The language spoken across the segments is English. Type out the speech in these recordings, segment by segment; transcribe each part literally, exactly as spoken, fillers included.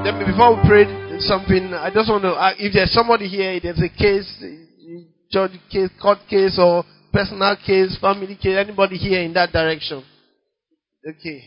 Then before we pray something, I just want to, uh, if there's somebody here, there's a case, judge case, court case, or personal case, family case, anybody here in that direction? Okay.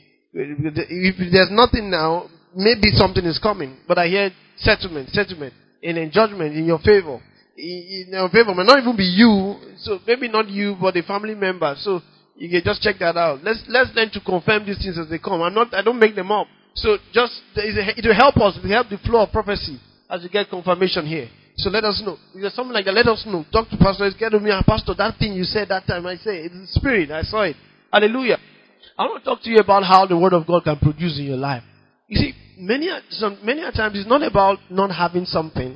If there's nothing now, maybe something is coming. But I hear settlement, settlement, and a judgment in your favor. In your favor may not even be you, so maybe not you, but a family member. So you can just check that out. Let's let's learn to confirm these things as they come. I'm not. I don't make them up. So just it will help us. It will help the flow of prophecy as we get confirmation here. So let us know. If there's something like that, let us know. Talk to Pastor. Get to me, Pastor. That thing you said that time, I say it's the Spirit. I saw it. Hallelujah. I want to talk to you about how the Word of God can produce in your life. You see, many some, many times it's not about not having something.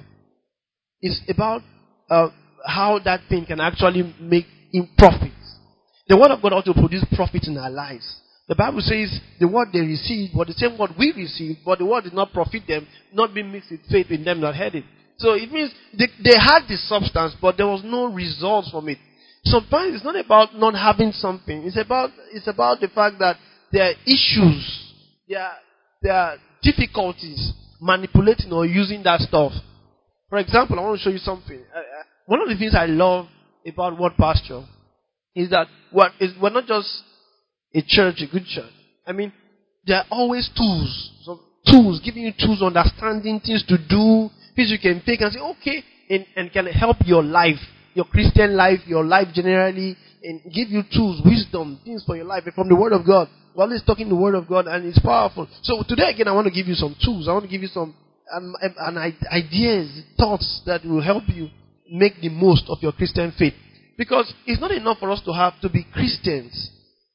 It's about uh, how that thing can actually make in profit. The Word of God ought to produce profit in our lives. The Bible says the word they received was the same word we received, but the word did not profit them, not being mixed with faith in them that heard it. So it means they, they had the substance, but there was no results from it. Sometimes it's not about not having something. It's about it's about the fact that there are issues, there are, there are difficulties manipulating or using that stuff. For example, I want to show you something. Uh, uh, one of the things I love about Word Pasture is that what is we're not just a church, a good church. I mean, there are always tools. So tools, giving you tools, understanding things to do, things you can take and say, okay, and, and can help your life, your Christian life, your life generally, and give you tools, wisdom, things for your life from the Word of God. We're always talking the Word of God, and it's powerful. So today again, I want to give you some tools. I want to give you some um, um, ideas, thoughts that will help you make the most of your Christian faith. Because it's not enough for us to have to be Christians.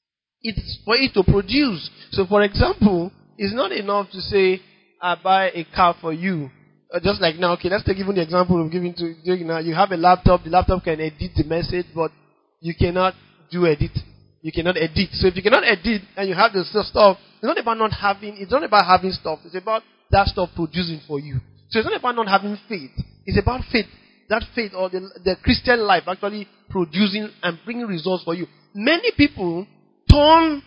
It's for it to produce. So, for example, it's not enough to say, I buy a car for you. Uh, just like now, okay, let's take even the example of giving to you now. You have a laptop. The laptop can edit the message, but you cannot do edit. You cannot edit. So, if you cannot edit and you have the stuff, it's not about not having. It's not about having stuff. It's about that stuff producing for you. So, it's not about not having faith. It's about faith. That faith or the, the Christian life actually producing and bringing results for you. Many people turn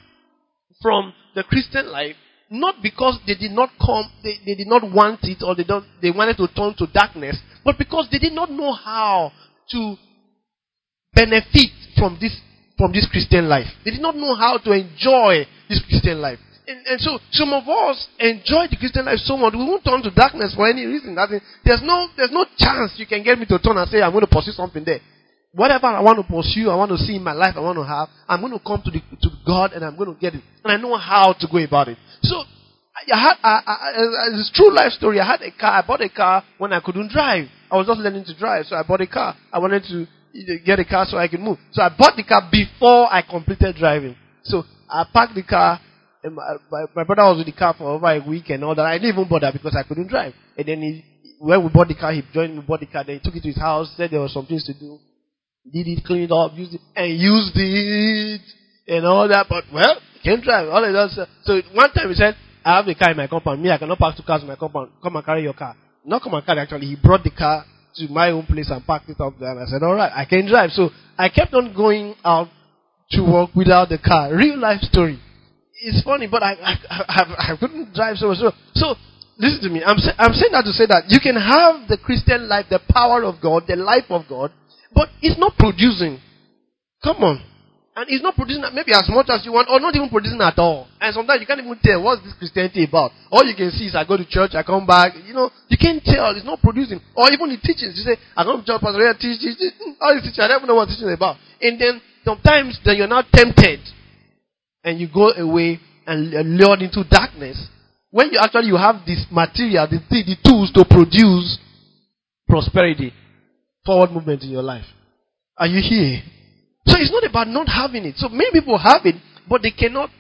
from the Christian life not because they did not come, they, they did not want it, or they don't they wanted to turn to darkness, but because they did not know how to benefit from this from this Christian life. They did not know how to enjoy this Christian life. And, and so some of us enjoy the Christian life so much we won't turn to darkness for any reason. That is, there's no there's no chance you can get me to turn and say I'm going to pursue something there. Whatever I want to pursue, I want to see in my life, I want to have, I'm going to come to the, to God and I'm going to get it. And I know how to go about it. So, I had, I, I, it's a true life story. I had a car, I bought a car when I couldn't drive. I was just learning to drive, so I bought a car. I wanted to get a car so I could move. So I bought the car before I completed driving. So, I parked the car, and my, my, my brother was with the car for over a week and all that. I didn't even bother because I couldn't drive. And then he, when we bought the car, he joined me, bought the car, then he took it to his house, said there were some things to do. Did it, clean it up, used it, and used it, and all that. But, well, he can't drive. All it does. So, one time he said, I have a car in my compound. Me, I cannot park two cars in my compound. Come and carry your car. Not come and carry, actually. He brought the car to my own place and parked it up there. And I said, all right, I can drive. So, I kept on going out to work without the car. Real life story. It's funny, but I I, I, I couldn't drive so much. So, so listen to me. I'm, I'm saying that to say that you can have the Christian life, the power of God, the life of God, but it's not producing. Come on. And it's not producing maybe as much as you want, or not even producing at all. And sometimes you can't even tell what's this Christianity about. All you can see is I go to church, I come back. You know, you can't tell. It's not producing. Or even the teachings. You say, I come to church, pastor, I teach, teach, teach. All these teaching, I don't even know what teaching is about. And then sometimes then you're not tempted. And you go away and lured into darkness. When you actually you have this material, the, the tools to produce prosperity. Forward movement in your life. Are you here? So it's not about not having it. So many people have it, but they cannot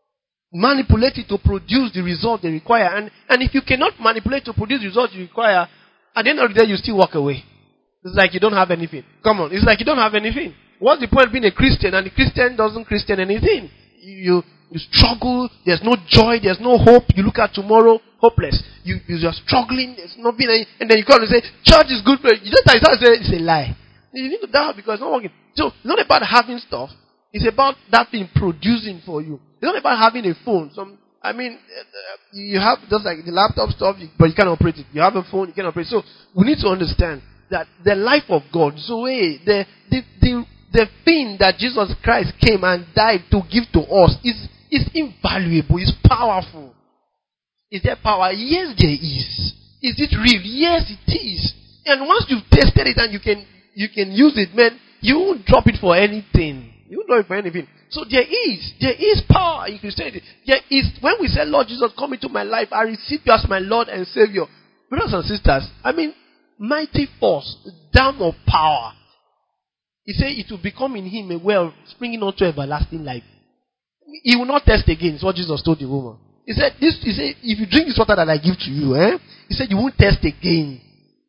manipulate it to produce the result they require. And, and if you cannot manipulate to produce the result you require, at the end of the day you still walk away. It's like you don't have anything. Come on, it's like you don't have anything. What's the point of being a Christian and the Christian doesn't Christian anything? You, you struggle, there's no joy, there's no hope. You look at tomorrow, hopeless. You, you're struggling, there's no being any, and then you come and say, church is good, but you just start to say, it's a lie. You need to doubt because it's not working. So, it's not about having stuff. It's about that thing producing for you. It's not about having a phone. Some, I mean, uh, you have just like the laptop stuff, but you can't operate it. You have a phone, you can't operate it. So we need to understand that the life of God, Zoe, the, the, the, the thing that Jesus Christ came and died to give to us is, is invaluable, it's powerful. Is there power? Yes, there is. Is it real? Yes, it is. And once you've tested it and you can you can use it, man, you won't drop it for anything. You won't drop it for anything. So there is, there is power in Christianity. There is, when we say, Lord Jesus, come into my life, I receive you as my Lord and Savior. Brothers and sisters, I mean, mighty force, dam of power. He said it will become in him a well springing unto everlasting life. He will not test again, is what Jesus told the woman. He said, this, he said, if you drink this water that I give to you, eh? He said, you won't test again.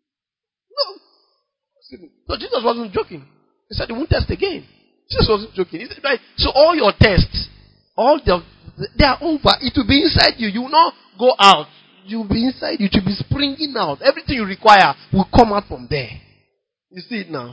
No. So Jesus wasn't joking. He said, you won't test again. Jesus wasn't joking. He said, right, so all your tests, all the, they are over. It will be inside you. You will not go out. You will be inside you. It will be springing out. Everything you require will come out from there. You see it now?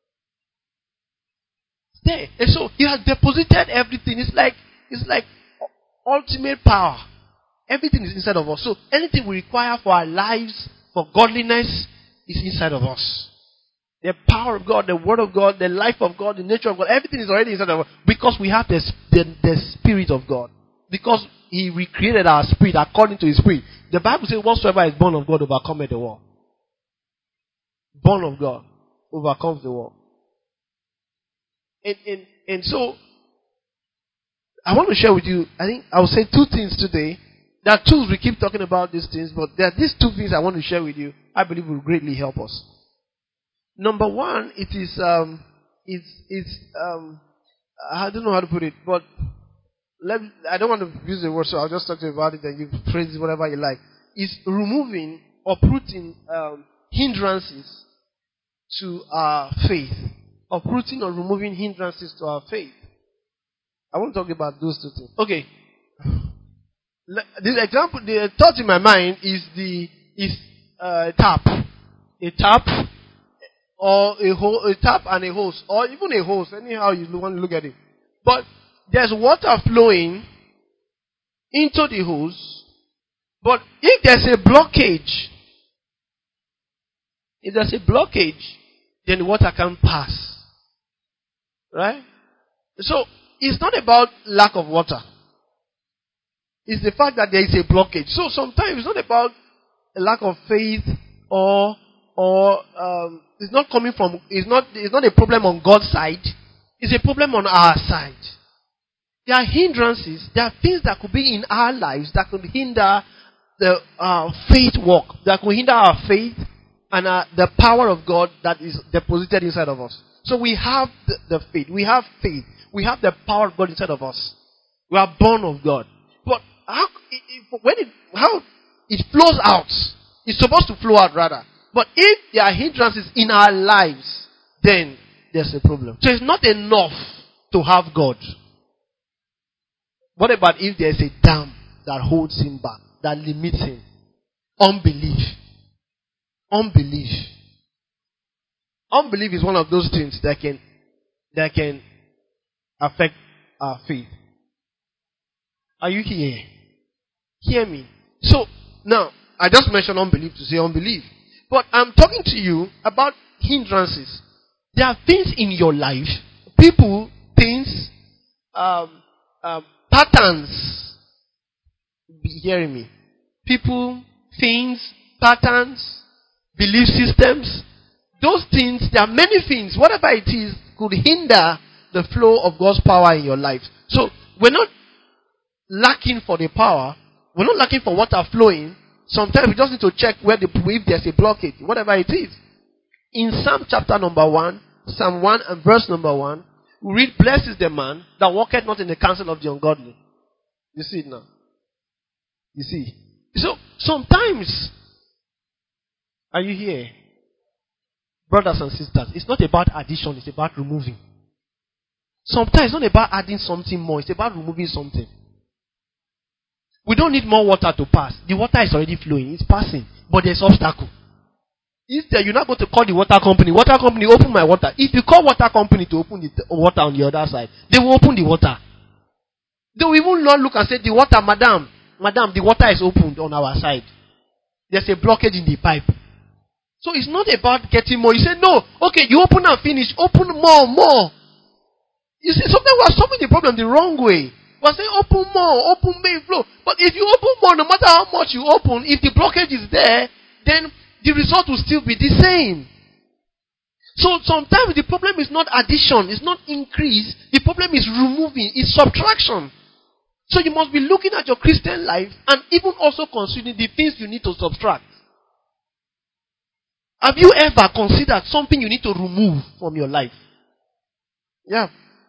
It's there. And so he has deposited everything. It's like, it's like ultimate power. Everything is inside of us. So anything we require for our lives, for godliness, is inside of us. The power of God, the word of God, the life of God, the nature of God, everything is already inside of us because we have the, the, the Spirit of God. Because He recreated our spirit according to His Spirit. The Bible says, whatsoever is born of God overcometh the world. Born of God overcomes the world. And, and, and so, I want to share with you, I think I will say two things today. There are tools, we keep talking about these things, but there are these two things I want to share with you, I believe will greatly help us. Number one, it is, um, it's, it's, um, I don't know how to put it, but let, I don't want to use the word, so I'll just talk to you about it and you phrase it whatever you like. It's removing or putting um, hindrances to our faith. Uprooting or removing hindrances to our faith. I want to talk about those two things. Okay. The example, the thought in my mind is the is uh, a tap, a tap, or a ho- a tap and a hose, or even a hose. Anyhow you want to look at it, but there's water flowing into the hose. But if there's a blockage, if there's a blockage, then the water can't pass. Right? So it's not about lack of water. It's the fact that there is a blockage. So sometimes it's not about a lack of faith or or um, it's not coming from it's not it's not a problem on God's side. It's a problem on our side. There are hindrances. There are things that could be in our lives that could hinder the uh, faith walk. That could hinder our faith and uh, the power of God that is deposited inside of us. So we have the, the faith. We have faith. We have the power of God inside of us. We are born of God. But how it, it, when it how it flows out, it's supposed to flow out rather. But if there are hindrances in our lives, then there's a problem. So it's not enough to have God. What about if there's a dam that holds him back, that limits him? Unbelief. Unbelief. Unbelief is one of those things that can that can affect our faith. Are you here? Hear me. So, now, I just mentioned unbelief to say unbelief. But I'm talking to you about hindrances. There are things in your life, people, things, um, um, patterns. Be hearing me. People, things, patterns, belief systems. Those things, there are many things, whatever it is, could hinder the flow of God's power in your life. So, we're not lacking for the power. We're not lacking for water flowing. Sometimes we just need to check where the, if there's a blockage, whatever it is. In Psalm chapter number one, Psalm one and verse number one, we read, blessed is the man that walketh not in the counsel of the ungodly. You see it now. You see. So, sometimes, are you here? Brothers and sisters, it's not about addition, it's about removing. Sometimes it's not about adding something more, it's about removing something. We don't need more water to pass. The water is already flowing, it's passing, but there's obstacle. Instead, you're not going to call the water company. Water company, open my water. If you call water company to open the water on the other side, they will open the water. They will even not look and say, the water, madam, Madam, the water is opened on our side. There's a blockage in the pipe. So it's not about getting more. You say, no, okay, you open and finish. Open more, more. You see, sometimes we are solving the problem the wrong way. We are saying, open more, open may flow. But if you open more, no matter how much you open, if the blockage is there, then the result will still be the same. So sometimes the problem is not addition, it's not increase. The problem is removing, it's subtraction. So you must be looking at your Christian life and even also considering the things you need to subtract. Have you ever considered something you need to remove from your life? Yeah.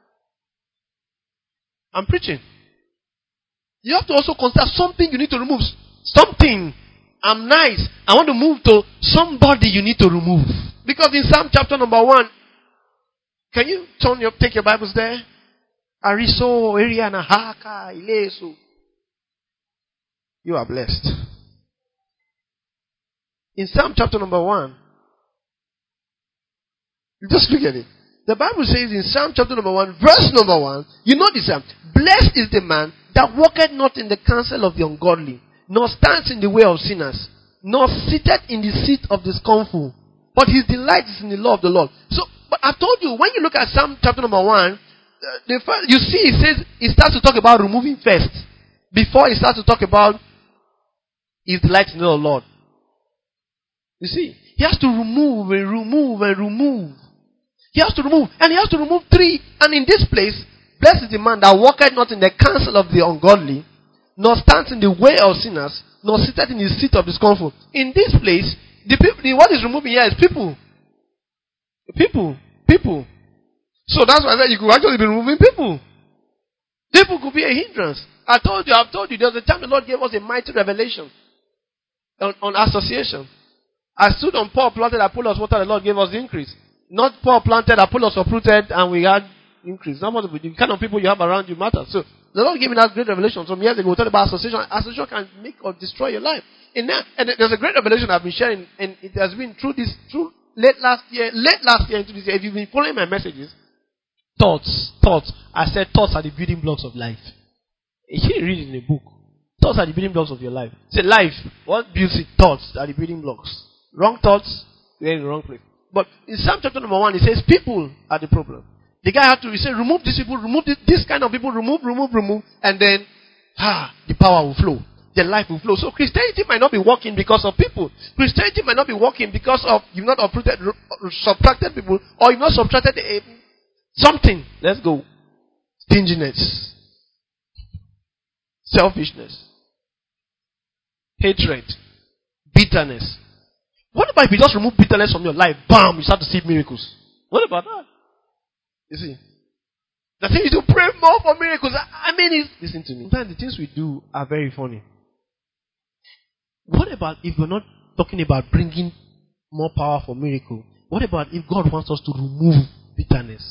I'm preaching. You have to also consider something you need to remove. Something. I'm nice. I want to move to somebody you need to remove. Because in Psalm chapter number one, can you turn your, take your Bibles there? Ariso, Eriana, Haka, Ilesu. You are blessed. In Psalm chapter number one, just look at it. The Bible says in Psalm chapter number one, verse number one, you know this Psalm. Blessed is the man that walketh not in the counsel of the ungodly, nor stands in the way of sinners, nor sitteth in the seat of the scornful. But his delight is in the law of the Lord. So, but I've told you, when you look at Psalm chapter number one, uh, the first, you see it says, it starts to talk about removing first, before it starts to talk about his delight in the law of the Lord. You see, he has to remove and remove and remove. He has to remove, and he has to remove three. And in this place, blessed is the man that walketh not in the counsel of the ungodly, nor stands in the way of sinners, nor sitteth in the seat of the scornful. In this place, the people, the, what is removing here is people. People. People. So that's why I said you could actually be removing people. People could be a hindrance. I told you, I've told you, there was a time the Lord gave us a mighty revelation on, on association. I stood on Paul planted, Apollos water, the Lord gave us the increase. Not Paul planted, Apollos uprooted, and we had increase. Not what the kind of people you have around you matters. So the Lord gave me that great revelation some years ago. We talked about association. Association can make or destroy your life. In that, and there's a great revelation I've been sharing, and it has been through this, through late last year, late last year into this year. If you've been following my messages, thoughts, thoughts. I said thoughts are the building blocks of life. You didn't read it in a book. Thoughts are the building blocks of your life. Say life. What builds it? Thoughts are the building blocks. Wrong thoughts, you're in the wrong place. But in Psalm chapter number one, it says people are the problem. The guy had to, he said, remove these people, remove this, this kind of people, remove, remove, remove, and then, ah, the power will flow. The life will flow. So Christianity might not be working because of people. Christianity might not be working because of you've not uprooted, subtracted people, or you've not subtracted a, something. Let's go. Stinginess. Selfishness. Hatred. Bitterness. What about if you just remove bitterness from your life? Bam! You start to see miracles. What about that? You see? The thing is to pray more for miracles. I, I mean, it's, listen to me. Sometimes the things we do are very funny. What about if we're not talking about bringing more power for miracle? What about if God wants us to remove bitterness?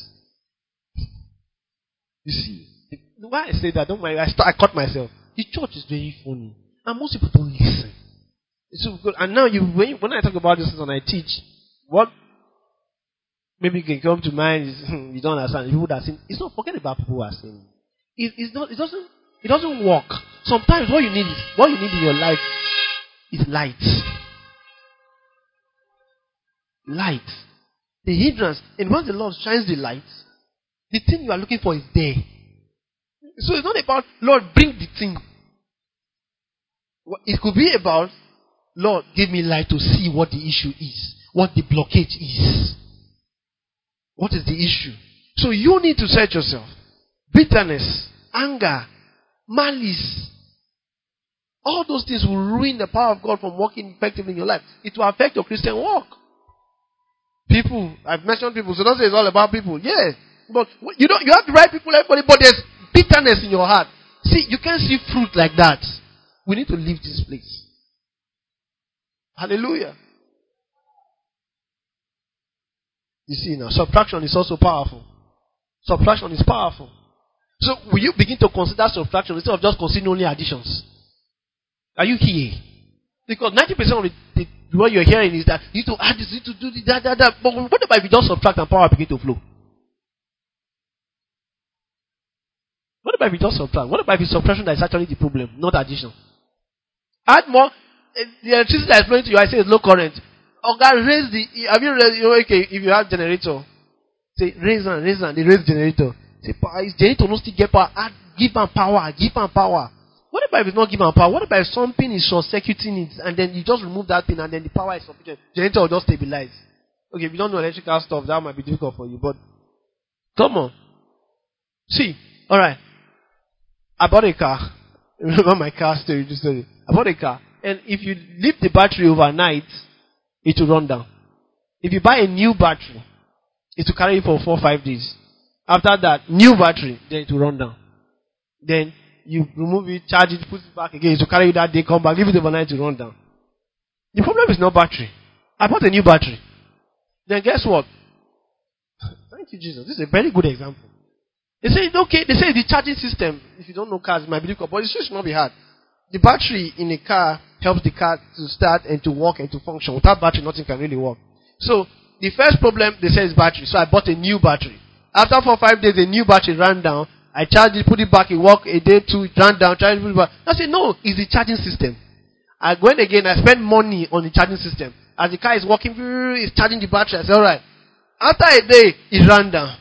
You see? Why I say that, don't mind. I, start, I caught myself. The church is very funny. And most people don't listen. So good. And now, you, when, you, when I talk about this and I teach, what maybe can come to mind is you don't understand. People that sing, it's not forget about people who are singing. It, it's not. It doesn't. It doesn't work. Sometimes what you need is what you need in your life is light. Light. The hindrance. And once the Lord shines the light, the thing you are looking for is there. So it's not about Lord bring the thing. It could be about Lord, give me light to see what the issue is. What the blockage is. What is the issue? So you need to search yourself. Bitterness, anger, malice. All those things will ruin the power of God from working effectively in your life. It will affect your Christian walk. People, I've mentioned people, so don't say it's all about people. Yeah. But you don't, you have the right people, everybody, but there's bitterness in your heart. See, you can't see fruit like that. We need to leave this place. Hallelujah. You see now, subtraction is also powerful. Subtraction is powerful. So will you begin to consider subtraction instead of just considering only additions? Are you here? Because ninety percent of the, the, what you're hearing is that you need to add this, you need to do this, that, that, that. But what about if you just subtract and power begin to flow? What about if you just subtract? What about if it's subtraction that is actually the problem, not addition? Add more. eh, The electricity that is flowing to you, I say it's low current. Or God raise the. Have you raised? You know, okay, if you have generator, say raise and raise and they raise generator. Say power is generator no still get power. Add, give am power, give am power. What about if it's not given power? What about if something is short circuiting it and then you just remove that pin and then the power is sufficient? Generator will just stabilize. Okay, if you don't know electrical stuff, that might be difficult for you. But come on, see, all right. I bought a car. Remember my car story? This story. I bought a car, and if you leave the battery overnight, it will run down. If you buy a new battery, it will carry it for four or five days. After that, new battery, then it will run down. Then you remove it, charge it, put it back again. It will carry you that day, come back, leave it overnight to run down. The problem is not battery. I bought a new battery. Then guess what? Thank you, Jesus. This is a very good example. They say it's okay. They say the charging system. If you don't know cars, it might be difficult, but it should not be hard. The battery in a car helps the car to start and to work and to function. Without battery, nothing can really work. So the first problem they say is battery. So I bought a new battery. After four or five days, a new battery ran down. I charged it, put it back, it worked a day, two, it ran down, charged it, put it back. I said, no, it's the charging system. I went again, I spent money on the charging system. As the car is working, it's charging the battery. I said, alright. After a day, it ran down.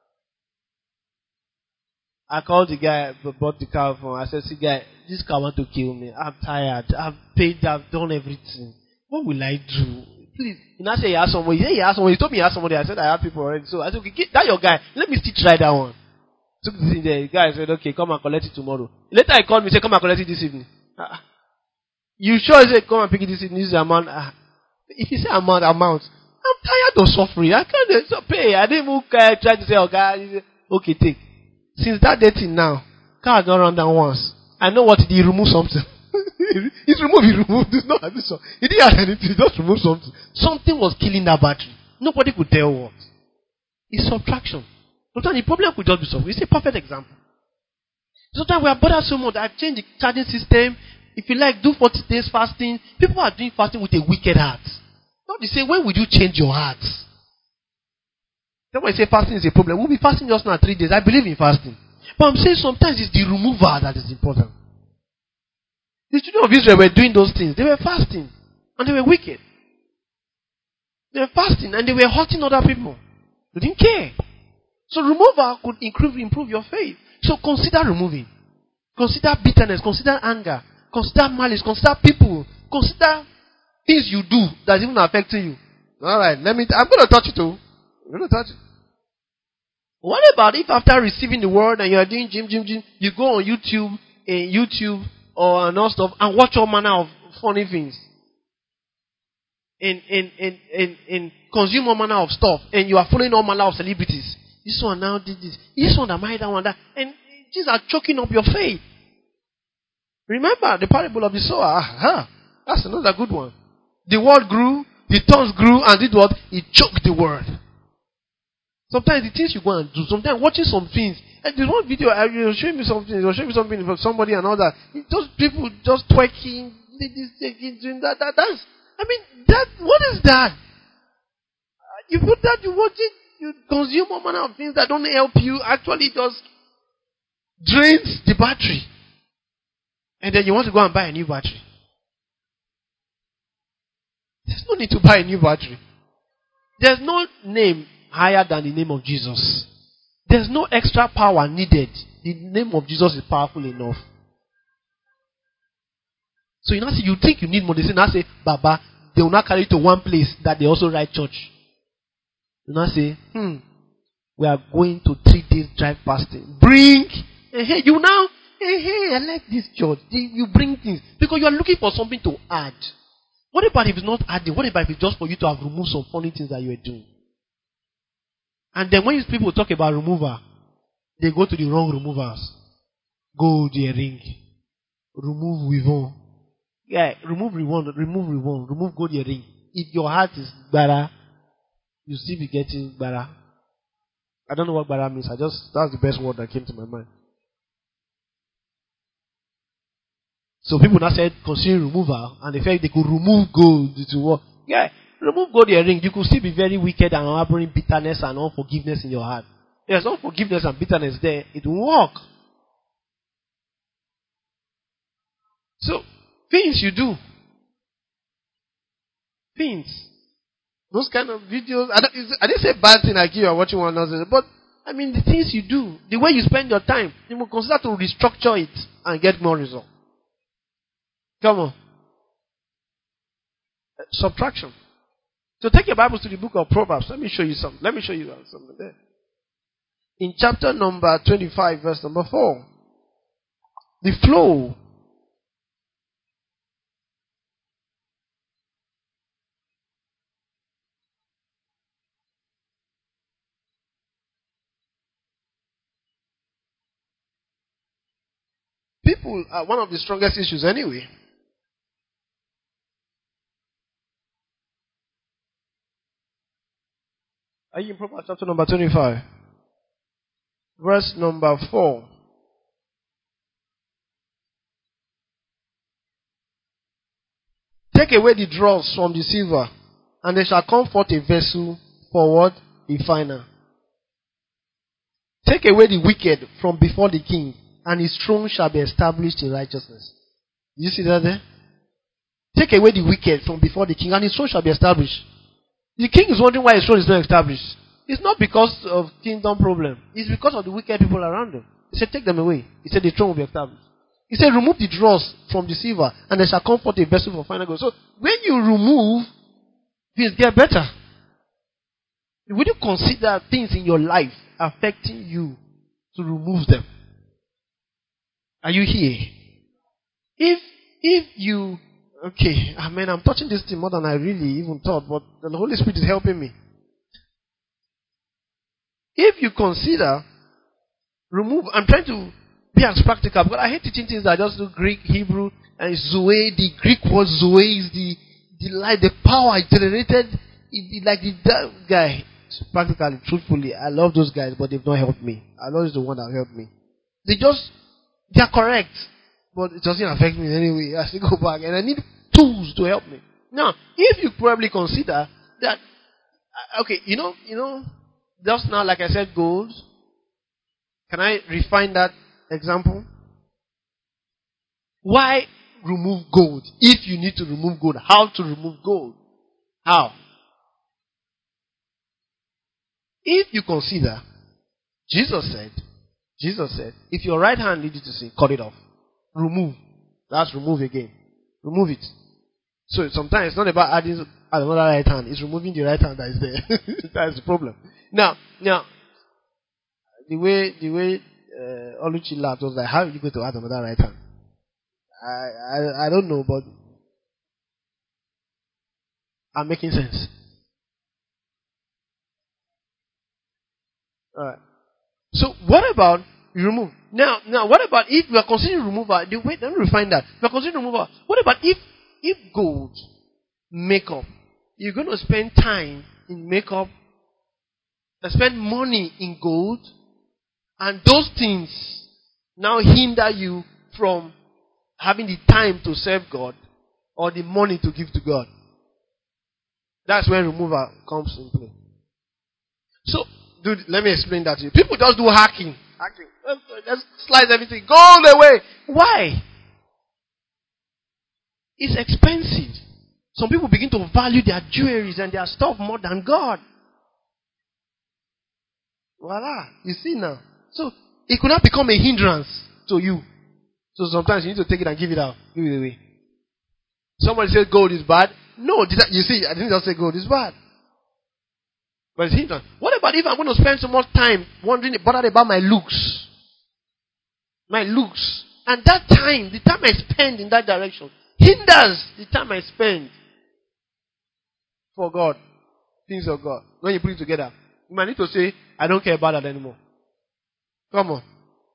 I called the guy who bought the car from. I said, see guy, this car want to kill me. I'm tired. I've paid, I've done everything. What will I do? Please. He now say he has somebody. He said he has somebody. He told me he has somebody. I said I have people already. So I said, okay, get that your guy. Let me still try that one. Took this in there. The guy said, okay, come and collect it tomorrow. Later he called me, said, come and collect it this evening. Uh, you sure? He said, come and pick it this evening. This is the amount. Uh, if you say amount, amount. I'm tired of suffering. I can't so pay. I didn't even uh, try to say, oh God, okay, take. Since that day till now, car has not run down once. I know what he did. He removed something. He's removed, he removed. It's not this one. He didn't have anything. He just removed something. Something was killing that battery. Nobody could tell what. It's subtraction. Sometimes the problem could just be solved. It's a perfect example. Sometimes we are bothered so much. I've changed the charging system. If you like, do forty days fasting. People are doing fasting with a wicked heart. Not the same. When would you change your heart? That's why I say fasting is a problem. We'll be fasting just now three days. I believe in fasting. But I'm saying sometimes it's the remover that is important. The children of Israel were doing those things. They were fasting. And they were wicked. They were fasting and they were hurting other people. They didn't care. So removal could improve, improve your faith. So consider removing. Consider bitterness. Consider anger. Consider malice. Consider people. Consider things you do that's even affecting you. Alright, let me, t- I'm going to touch it too. I'm going to touch it. What about if after receiving the word and you are doing gym, gym, gym, you go on YouTube, uh, YouTube or and all stuff and watch all manner of funny things. And, and, and, and, and consume all manner of stuff. And you are following all manner of celebrities. This one now did this. This one that married that one that. And these are choking up your faith. Remember the parable of the sower. Aha. That's another good one. The word grew, the tongues grew, and did what? It choked the word. Sometimes the things you go and do, sometimes watching some things. And there's one video, I will show me something, I'll show me something from somebody and all that. Those people just twerking, this, taking, doing that, that, that's, I mean, that, what is that? You put that, you watch it, you consume all manner of things that don't help you, actually just drains the battery. And then you want to go and buy a new battery. There's no need to buy a new battery. There's no name higher than the name of Jesus. There's no extra power needed. The name of Jesus is powerful enough. So you know, you think you need more. They say, now say, Baba, they will not carry you to one place that they also write church. You now say, hmm, we are going to three days drive fasting. Bring, hey, hey, you now, hey, hey, I like this church. They, you bring things because you are looking for something to add. What about if it's not adding? What about if it's just for you to have removed some funny things that you are doing? And then when people talk about remover, they go to the wrong removers. Gold earring. Remove weavon. Yeah, remove weavon, remove weavon, remove gold earring. If your heart is bara, you still be getting bara. I don't know what bara means. I just, that's the best word that came to my mind. So people now said consider removal, and the fact they could remove gold to what? Yeah, remove gold earring. You could still be very wicked and harboring bitterness and unforgiveness in your heart. There's unforgiveness and bitterness there. It will work. So Things you do. Things. Those kind of videos. I, don't, I didn't say bad thing like you are watching one another, but I mean the things you do, the way you spend your time, you will consider to restructure it and get more result. Come on. Uh, subtraction. So take your Bibles to the book of Proverbs. Let me show you something. Let me show you something there. In chapter number twenty-five, verse number four. The flow. People are one of the strongest issues anyway. Are you in Proverbs chapter number twenty-five? Verse number four. Take away the dross from the silver, and there shall come forth a vessel for what? A finer. Take away the wicked from before the king, and his throne shall be established in righteousness. You see that there? Take away the wicked from before the king, and his throne shall be established. The king is wondering why his throne is not established. It's not because of kingdom problem. It's because of the wicked people around him. He said, take them away. He said, the throne will be established. He said, remove the dross from the silver, and there shall come forth a vessel for finer gold. So, when you remove, things get better. Would you consider things in your life affecting you to remove them? Are you here? If, if you, okay, I mean, I'm touching this thing more than I really even thought, but the Holy Spirit is helping me. If you consider, remove, I'm trying to be as practical, but I hate teaching things that just do Greek, Hebrew, and Zoe. The Greek word Zoe is the, the light, the power generated, it, like the that guy. Practically, truthfully, I love those guys, but they've not helped me. I know it's the one that helped me. They just, they are correct, but it doesn't affect me in any way. I still go back, and I need tools to help me. Now, if you probably consider that, okay, you know, you know, just now, like I said, gold. Can I refine that example? Why remove gold? If you need to remove gold, how to remove gold? How? If you consider, Jesus said, Jesus said, if your right hand leads you to sin, cut it off. Remove. That's remove again. Remove it. So sometimes it's not about adding another right hand. It's removing the right hand that is there. That's the problem. Now, now, the way, the way, uh, Oluchi laughed was like, how are you going to add another right hand? I, I, I don't know, but I'm making sense. Alright. So what about you remove? Now, now what about if we are considering removal? The way, let me refine that. We are considering removal. What about if, if gold, makeup, you're going to spend time in makeup, and spend money in gold, and those things now hinder you from having the time to serve God or the money to give to God. That's when removal comes in play. So, dude, let me explain that to you. People just do hacking. Hacking. Let's slice everything. Go all the way. Why? It's expensive. Some people begin to value their jewelries and their stuff more than God. Voila. You see now. So, it could not become a hindrance to you. So sometimes you need to take it and give it out. Give it away. Somebody said gold is bad. No, you see, I didn't just say gold is bad. But it's hindrance. What about if I'm going to spend so much time wondering, bothered about my looks? My looks. And that time, the time I spend in that direction, hinders the time I spend for God. Things of God. When you put it together, you might need to say, I don't care about that anymore. Come on.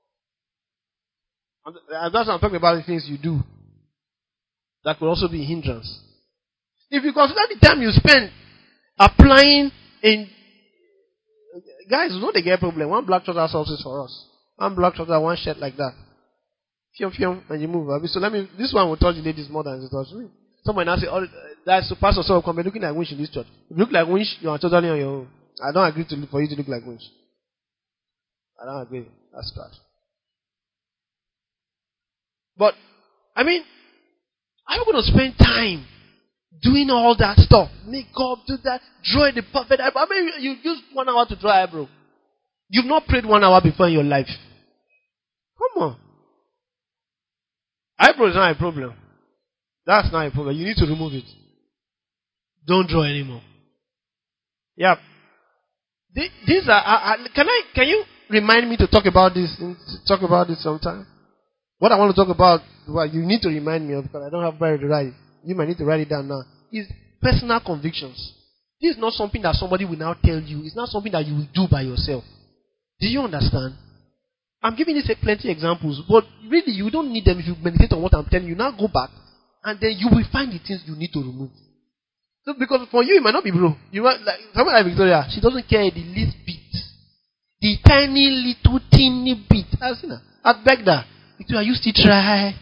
And that's what I'm talking about, the things you do. That could also be a hindrance. If you consider the time you spend applying in, guys, you know they get a problem. One black trouser solves it for us. One black trouser, one shirt like that. Fium, fium, and you move. So let me, this one will touch the ladies more than it touches me. Someone now say, oh, that's the pastor, so come looking like winch in this church. If you look like winch, you are totally on your own. I don't agree to look for you to look like winch. I don't agree. That's trash. But, I mean, Are you going to spend time doing all that stuff? Makeup, do that, draw the perfect eyebrow. I mean, you use one hour to draw eyebrow. You've not prayed one hour before in your life. Come on. Eyebrow is not a problem. That's not a problem. You need to remove it. Don't draw anymore. Yeah. These are. Can I? Can you remind me to talk about this? Talk about this sometime. What I want to talk about, well, you need to remind me of, because I don't have where to write it. You might need to write it down now. Is personal convictions. This is not something that somebody will now tell you. It's not something that you will do by yourself. Do you understand? I'm giving you plenty of examples, but really you don't need them if you meditate on what I'm telling you. Now go back, and then you will find the things you need to remove. So because for you it might not be bro. You might, like someone like Victoria, she doesn't care the least bit, the tiny little teeny bit. I've seen her. I begged her, Victoria, you still try.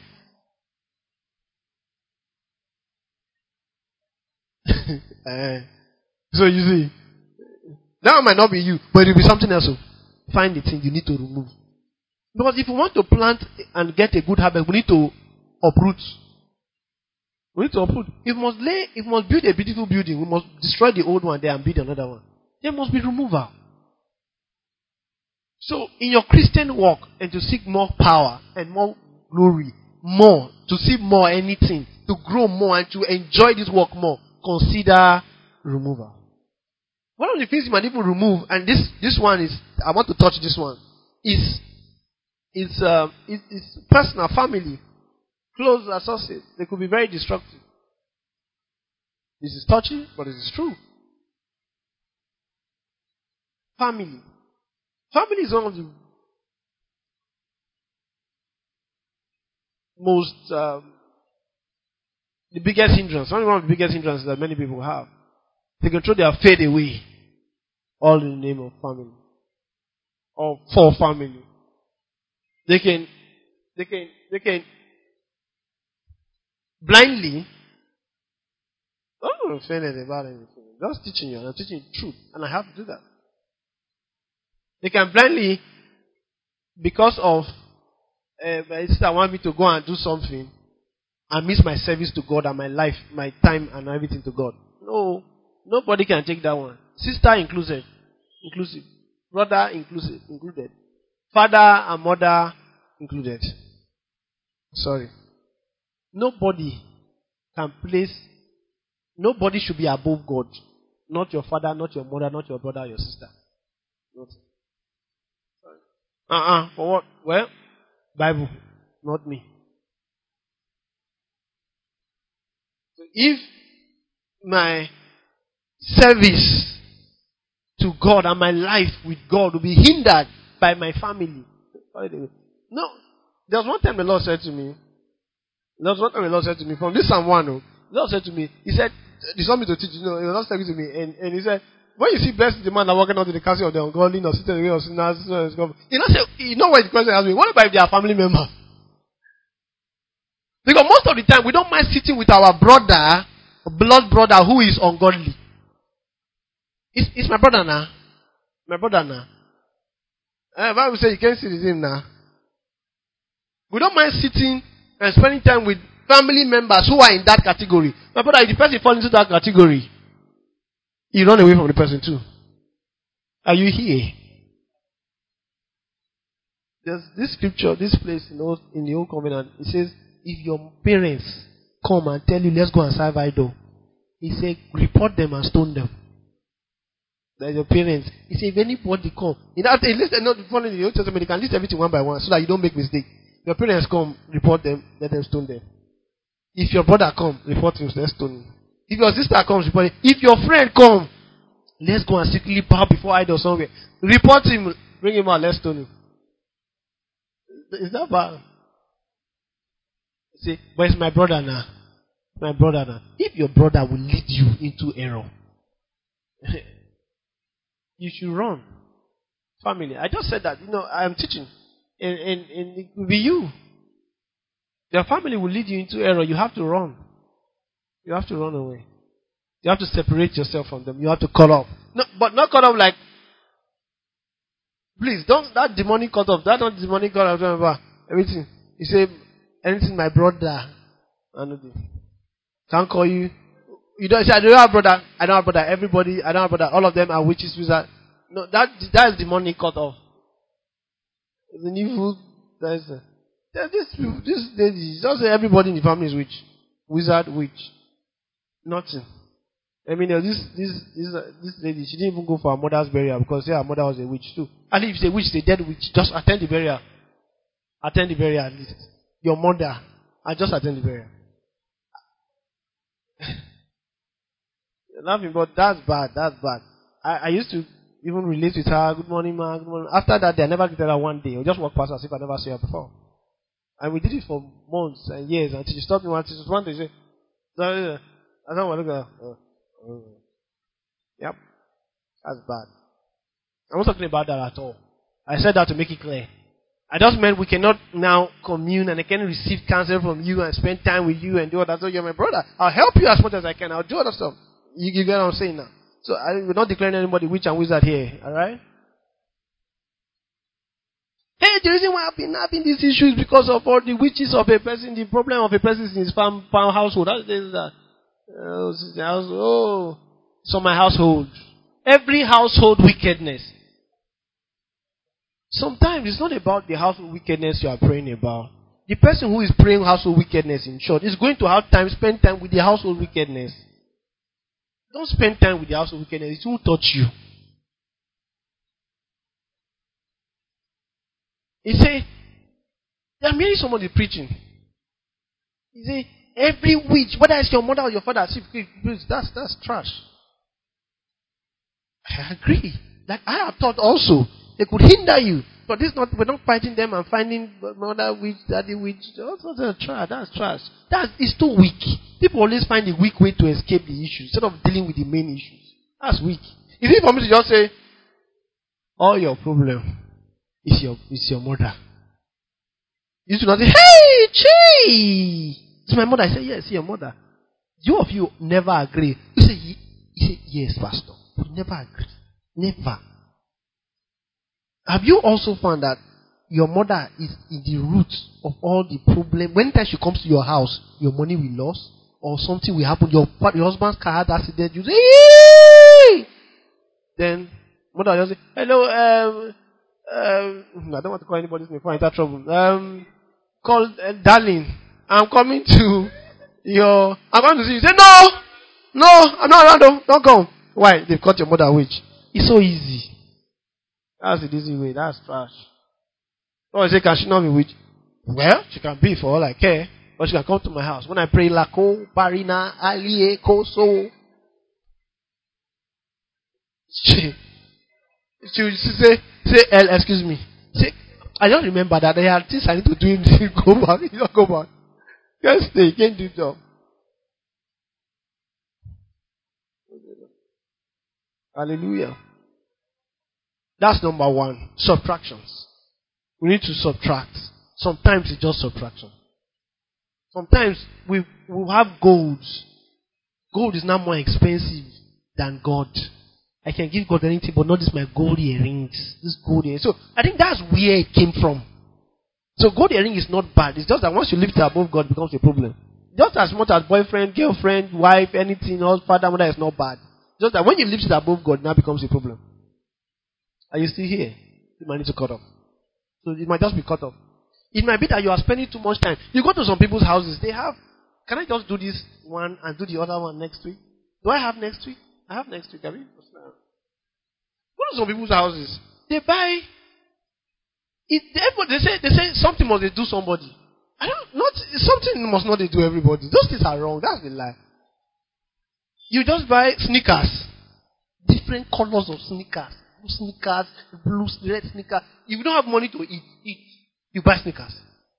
uh, so you see, that might not be you, but it will be something else. So find the thing you need to remove. Because if you want to plant and get a good harvest, we need to uproot. We need to uproot. If we must lay, if we must build a beautiful building, we must destroy the old one there and build another one. There must be removal. So, in your Christian walk, and to seek more power and more glory, more, to see more anything, to grow more and to enjoy this work more, consider removal. One of the things you might even remove, and this, this one is, I want to touch this one, is It's, uh, it's, it's personal, family, close associates. They could be very destructive. This is touchy, but it is true. Family. Family is one of the most, um, the biggest hindrance. One of the biggest hindrances that many people have. They can throw their faith away, all in the name of family, or for family. They can, they can, they can blindly, I don't offend about anything. Just teaching you, and I'm teaching you truth, and I have to do that. They can blindly, because of, uh, my sister want me to go and do something, and miss my service to God and my life, my time and everything to God. No, nobody can take that one. Sister inclusive, inclusive, brother inclusive, included. Father and mother included. Sorry. Nobody can place, nobody should be above God. Not your father, not your mother, not your brother, your sister. Not. Uh-uh. For what? Well, Bible, not me. So if my service to God and my life with God will be hindered by my family. No. There was one time the Lord said to me, there was one time the Lord said to me, from this Psalm one, the Lord said to me, He said, He told me to teach, you know, He was not talking to me, and, and He said, when you see blessed the man that walking out to the castle of the ungodly, or sitting in the way of sinners, you know, say, you know what the question asked me, what about if they are family members? Because most of the time, we don't mind sitting with our brother, blood brother, who is ungodly. It's, it's my brother now. My brother now. Uh, Bible says you can't see him now. We don't mind sitting and spending time with family members who are in that category. My brother, if the person falls into that category, you run away from the person too. Are you here? There's this scripture, this place in the old, in the old covenant. It says, if your parents come and tell you, let's go and serve idol, He said, report them and stone them. That's your parents. He said, if anybody come, in that list, not following the Old Testament, you can list everything one by one so that you don't make mistake. Your parents come, report them, let them stone them. If your brother come, report him, let's stone him. If your sister comes, report him. If your friend come, let's go and secretly bow before idol somewhere. Report him, bring him out, let's stone him. Is that bad? See, but it's my brother now. My brother now. If your brother will lead you into error, you should run. Family. I just said that, you know, I am teaching. And, and, and it will be you. Your family will lead you into error. You have to run. You have to run away. You have to separate yourself from them. You have to cut off. No, but not cut off like, please, don't, that demonic cut off. That not demonic cut off. Everything. You say, anything my brother. I know this. Can't call you. You don't say, I don't have brother. I don't have brother. Everybody, I don't have brother. All of them are witches, wizards. No, that that is the money cut off. The new food. That is. Uh, this this lady. Just say everybody in the family is witch, wizard, witch. Nothing. I mean, this this this uh, this lady. She didn't even go for her mother's burial because her mother was a witch too. And if it's a witch, it's a dead witch. Just attend the burial. Attend the burial at least. Your mother. I just attend the burial. You're laughing, but that's bad. That's bad. I, I used to even relate with her. Good morning, ma. Good morning. After that, day, I never greeted her one day. I just walked past her as if I never saw her before. And we did it for months and years until she stopped me one day. One day she said, sorry, I don't want to look at her. Uh, uh, yep. That's bad. I'm not talking about that at all. I said that to make it clear. I just meant we cannot now commune and I can receive counsel from you and spend time with you and do all that. So you're my brother. I'll help you as much as I can. I'll do other stuff. You, you get what I'm saying now? So I, we're not declaring anybody witch and wizard here. Alright? Hey, the reason why I've been having these issues is because of all the witches of a person, the problem of a person in his farm, farm household. That's that. Oh, oh, so my household. Every household wickedness. Sometimes it's not about the household wickedness you are praying about. The person who is praying household wickedness, in short, is going to have time, spend time with the household wickedness. Don't spend time with the household wickedness. It won't touch you. He say, I'm hearing somebody preaching. He say, every witch, whether it's your mother or your father, that's, that's trash. I agree. Like I have thought also, they could hinder you. But this not, we're not fighting them and finding mother witch, daddy witch. That's trash. That's trash. That's, it's too weak. People always find a weak way to escape the issue instead of dealing with the main issues. That's weak. Is it for me to just say, all your problem is your, is your mother? You should not say, hey, Chi! It's my mother. I say, yes, your mother. You of you never agree. You say, you say yes, Pastor. We never agree. Never. Have you also found that your mother is in the root of all the problem? When time she comes to your house, your money will lose, or something will happen. Your, your husband's car had accident. You say, hey! Then mother will just say, hello, um, um, I don't want to call anybody's name before I enter trouble. Um, call uh, darling. I'm coming to your. I'm going to see you. Say no, no, I'm not around. Though. Don't come. Why? They've caught your mother a witch. It's so easy. That's the easy way. That's trash. Oh, I say, can she not be witch? Well, she can be for all I care. But she can come to my house. When I pray, Lako, Barina, Alie, Koso. She, she, she say, say, L, excuse me. Say, I don't remember that there are things I need to do in the go back. You don't go back. Just stay. You can't do the job. Hallelujah. That's number one. Subtractions. We need to subtract. Sometimes it's just subtraction. Sometimes we we have gold. Gold is now more expensive than God. I can give God anything, but not this my gold earrings. This gold earrings. So I think that's where it came from. So gold earring is not bad. It's just that once you lift it above God, it becomes a problem. Just as much as boyfriend, girlfriend, wife, anything else, father, mother is not bad. Just that when you lift it above God, it now becomes a problem. Are you still here? You might need to cut off. So it might just be cut off. It might be that you are spending too much time. You go to some people's houses, they have, can I just do this one and do the other one next week? Do I have next week? I have next week. Have you? Go to some people's houses. They buy, it, they say, they say something must they do somebody. I don't, not, something must not they do everybody. Those things are wrong. That's the lie. You just buy sneakers. Different colors of sneakers. Blue sneakers, blue, red sneakers. If you don't have money to eat, eat. You buy sneakers.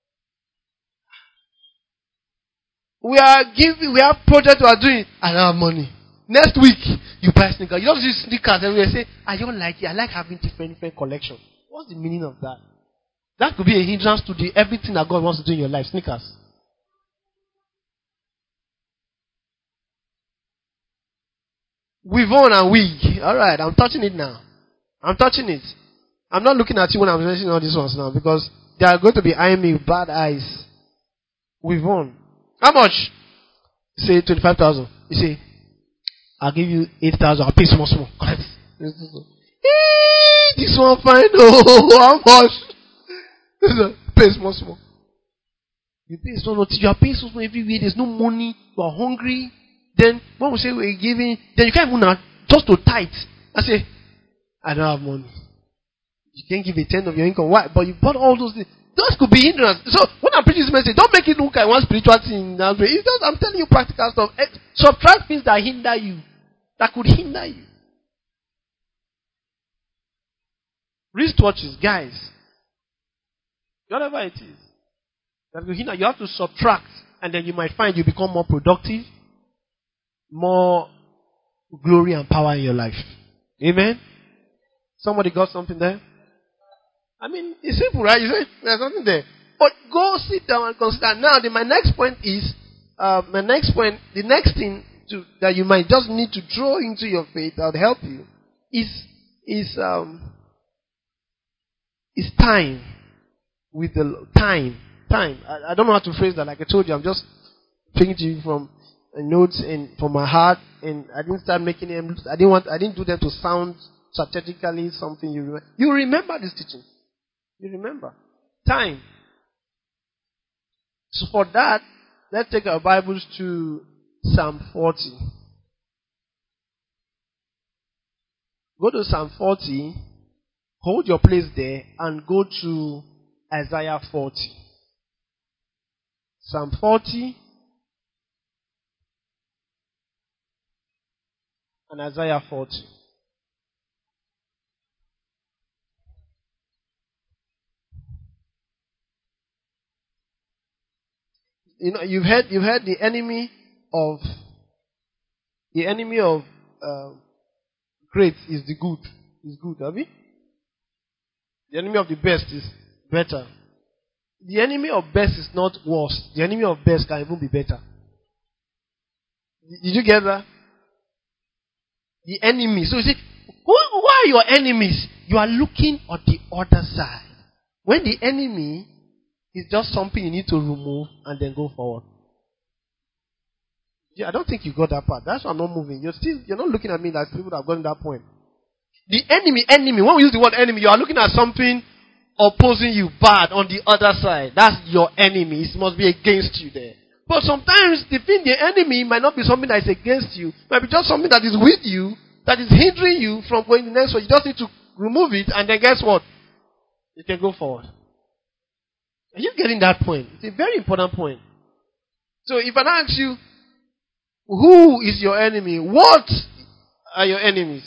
We are giving, we have projects we are doing. I don't have money. Next week, you buy sneakers. You don't see sneakers everywhere. Say, I don't like it. I like having different, different collections. What's the meaning of that? That could be a hindrance to the everything that God wants to do in your life. Sneakers. We've on and wig. Alright, I'm touching it now. I'm touching it. I'm not looking at you when I'm mentioning all these ones now because they are going to be eyeing me with bad eyes. We've won. How much? Say twenty-five thousand. You say, I'll give you eight thousand. I'll pay small, small. Correct. This one fine. Oh, how much? Pay small, small. You pay so much. You are paying so small every week. There's no money. You are hungry. Then, when we say we're giving, then you can't even now, just to tithe. I say, I don't have money. You can't give a tenth of your income. Why? But you bought all those things. Those could be hindrance. So, when I'm preaching this message, don't make it look like one spiritual thing. It's just, I'm telling you practical stuff. Subtract things that hinder you. That could hinder you. Wristwatches, guys. Whatever it is. That could hinder. You have to subtract. And then you might find you become more productive. More glory and power in your life. Amen? Somebody got something there? I mean, it's simple, right? You say, there's nothing there. But go sit down and consider. Now, the, my next point is, uh, my next point, the next thing to, that you might just need to draw into your faith that would help you is, is, um, is time. With the time. Time. I, I don't know how to phrase that. Like I told you, I'm just thinking to you from notes in from my heart, and I didn't start making them. I didn't want. I didn't do them to sound strategically something you remember. You remember this teaching. You remember time. So for that, let's take our Bibles to Psalm forty. Go to Psalm forty. Hold your place there and go to Isaiah forty. Psalm forty. And Isaiah forty. You know, you've heard, you've heard the enemy of, the enemy of uh, great is the good. Is good, have you? The enemy of the best is better. The enemy of best is not worse. The enemy of best can even be better. Did you get that? The enemy. So you see, who, who are your enemies? You are looking at the other side. When the enemy is just something you need to remove and then go forward. Yeah, I don't think you got that part. That's why I'm not moving. You're still, you're not looking at me like people that have gotten that point. The enemy, enemy. When we use the word enemy, you are looking at something opposing you bad on the other side. That's your enemy. It must be against you there. But sometimes the thing, the enemy might not be something that is against you. It might be just something that is with you, that is hindering you from going the next one. You just need to remove it, and then guess what? You can go forward. Are you getting that point? It's a very important point. So if I ask you, who is your enemy? What are your enemies?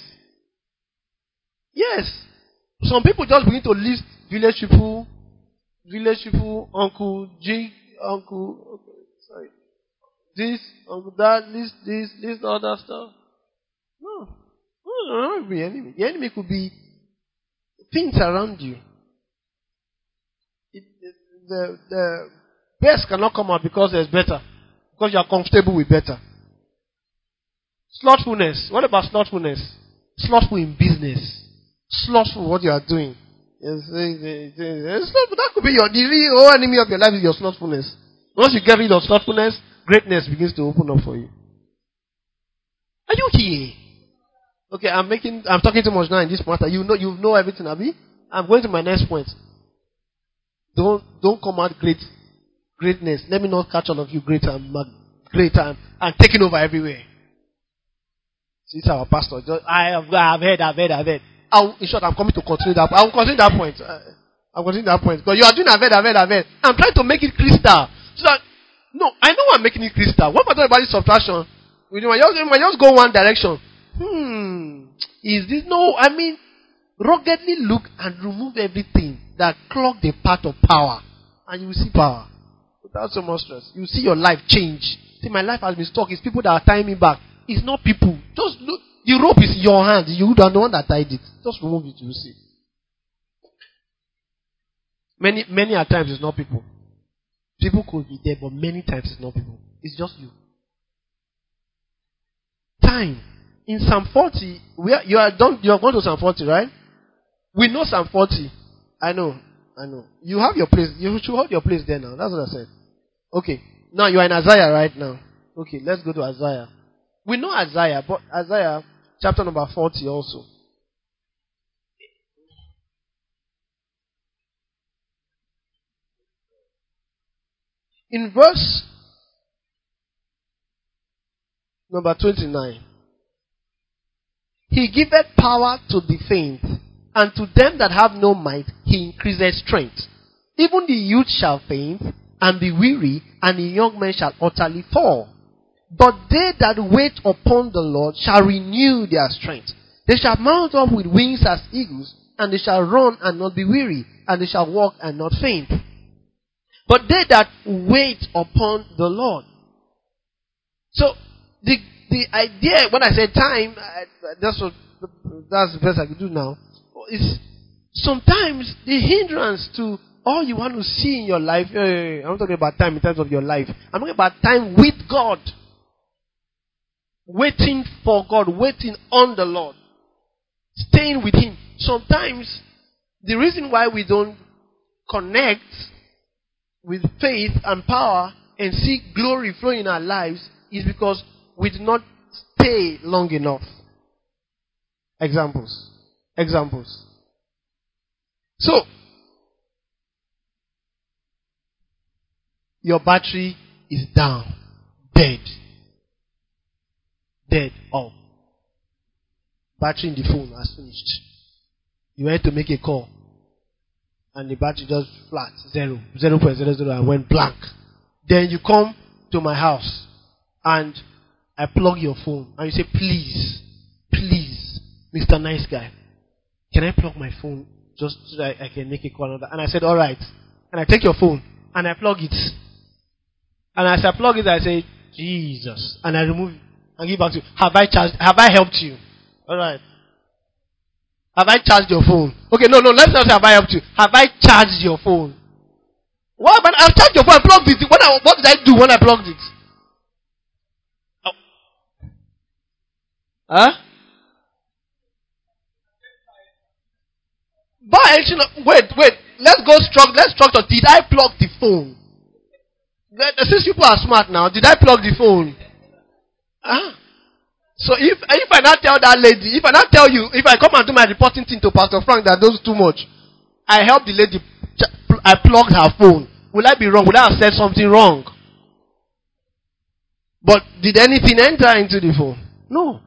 Yes. Some people just begin to list village people, village people, uncle, G, uncle, okay, sorry, this, uncle, that, list this, list all that stuff. No. No, no, not be enemy. The enemy could be things around you. It, it, the, the best cannot come out because there's better. Because you are comfortable with better. Slothfulness. What about slothfulness? Slothful in business. Slothful what you are doing. Yes, that could be your the real enemy of your life is your slothfulness. Once you get rid of slothfulness, greatness begins to open up for you. Are you here? Okay, I'm making I'm talking too much now in this matter. You know you know everything, Abi. I'm going to my next point. Don't don't come out great greatness. Let me not catch all of you great and great and, and taking over everywhere. See, it's our pastor. I have I've heard, I've heard, I've heard. I'll, in short, I'm coming to continue that. I will continue that point. Uh, I'll continue that point. Because you are doing I've heard, I've heard, I've heard. I'm trying to make it crystal. So that, no, I know I'm making it crystal. What about this subtraction? We might just, we might just go one direction. Hmm. Is this no? I mean, ruggedly look and remove everything that clog the path of power, and you will see power without so much stress. You will see your life change. See, my life has been stuck. It's people that are tying me back. It's not people. Just look. The rope is in your hand. You are the one that tied it. Just remove it. You will see. Many, many a times it's not people. People could be there, but many times it's not people. It's just you. Time. In Psalm forty, we are, you are done. You are going to Psalm forty, right? We know Psalm forty. I know. I know. You have your place. You should hold your place there now. That's what I said. Okay. Now you are in Isaiah right now. Okay, let's go to Isaiah. We know Isaiah, but Isaiah chapter number forty also. In verse number twenty-nine, he giveth power to the faint, and to them that have no might he increaseth strength. Even the youth shall faint, and be weary, and the young men shall utterly fall. But they that wait upon the Lord shall renew their strength. They shall mount up with wings as eagles, and they shall run and not be weary, and they shall walk and not faint. But they that wait upon the Lord. So, the the idea, when I say time, I, that's what that's the best I can do now, is sometimes the hindrance to all you want to see in your life. eh, I'm not talking about time in terms of your life. I'm talking about time with God. Waiting for God, waiting on the Lord. Staying with Him. Sometimes, the reason why we don't connect with faith and power and see glory flowing in our lives is because we did not stay long enough. Examples. Examples. So, your battery is down. Dead. Dead. Off. Battery in the phone has finished. You went to make a call. And the battery just flat. Zero. zero point zero zero and went blank. Then you come to my house. And I plug your phone. And you say, please. Please. Mister Nice Guy. Can I plug my phone just so that I can make a call? And I said, alright. And I take your phone. And I plug it. And as I plug it, I say, Jesus. And I remove it. And give back to you. Have I charged? Have I helped you? Alright. Have I charged your phone? Okay, no, no, let's not say have I helped you. Have I charged your phone? What? But I've charged your phone. I plugged it. When I, what did I do when I plugged it? Oh. Huh? But wait, wait. Let's go strong. Let's structure. Did I plug the phone? Since people are smart now, did I plug the phone? Huh? So if if I not tell that lady, if I not tell you, if I come and do my reporting thing to Pastor Frank that does too much, I help the lady, I plugged her phone. Will I be wrong? Would I have said something wrong? But did anything enter into the phone? No.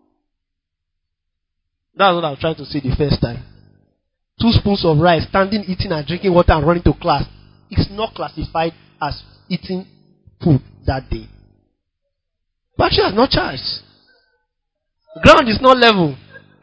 That's what I was trying to say the first time. Two spoons of rice, standing, eating and drinking water and running to class. It's not classified as eating food that day. Battery has not charged. Ground is not level.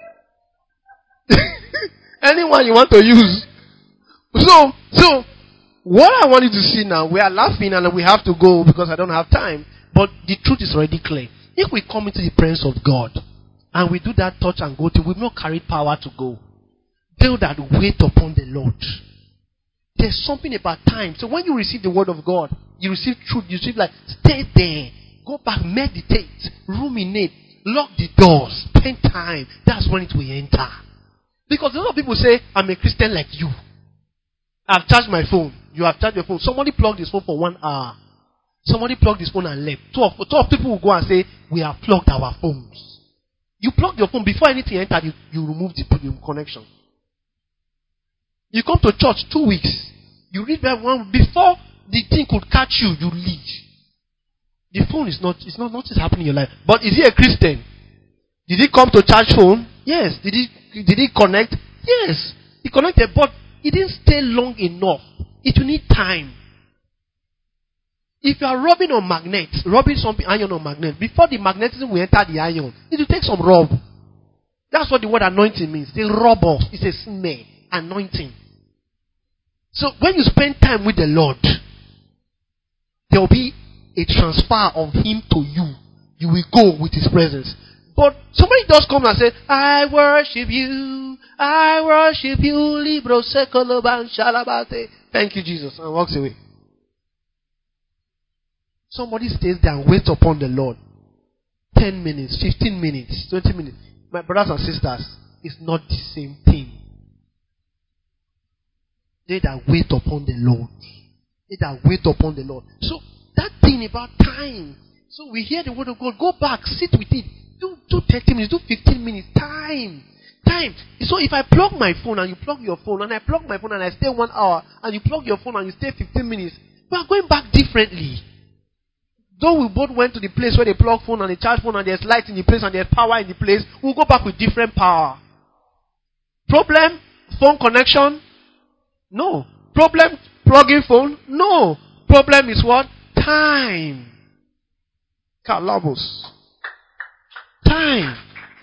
Anyone you want to use. So, so, what I want you to see now, we are laughing and we have to go because I don't have time. But the truth is already clear. If we come into the presence of God and we do that touch and go to, we've not carried power to go. They that wait upon the Lord. There's something about time. So when you receive the word of God, you receive truth, you receive like, stay there. Go back, meditate, ruminate, lock the doors, spend time. That's when it will enter. Because a lot of people say, I'm a Christian like you. I've charged my phone. You have charged your phone. Somebody plugged his phone for one hour. Somebody plugged his phone and left. Two of, two of people will go and say, we have plugged our phones. You plugged your phone before anything entered, you, you remove the, the connection. You come to church two weeks. You read that one before the thing could catch you, you leave. The phone is not, it's not, nothing's happening in your life. But is he a Christian? Did he come to church phone? Yes. Did he, did he connect? Yes. He connected, but he didn't stay long enough. It will need time. If you are rubbing on magnets, rubbing something iron on magnet, before the magnetism will enter the iron, it will take some rub. That's what the word anointing means. They rub off. It's a smear. Anointing. So when you spend time with the Lord, there will be a transfer of Him to you. You will go with His presence. But somebody does come and say, I worship you, I worship you, Libro Sekoloban Shalabate. Thank you, Jesus, and walks away. Somebody stays there and waits upon the Lord. Ten minutes, fifteen minutes, twenty minutes. My brothers and sisters, it's not the same thing. They that wait upon the Lord. They that wait upon the Lord. So, that thing about time. So we hear the word of God. Go back, sit with it. Do, do thirty minutes, do fifteen minutes. Time. Time. So if I plug my phone and you plug your phone, and I plug my phone and I stay one hour, and you plug your phone and you stay fifteen minutes, we are going back differently. Though we both went to the place where they plug phone and they charge phone and there's light in the place and there's power in the place, we'll go back with different power. Problem? Phone connection? No. Problem? Plugging phone? No. Problem is what? Time. Kalabos. Time.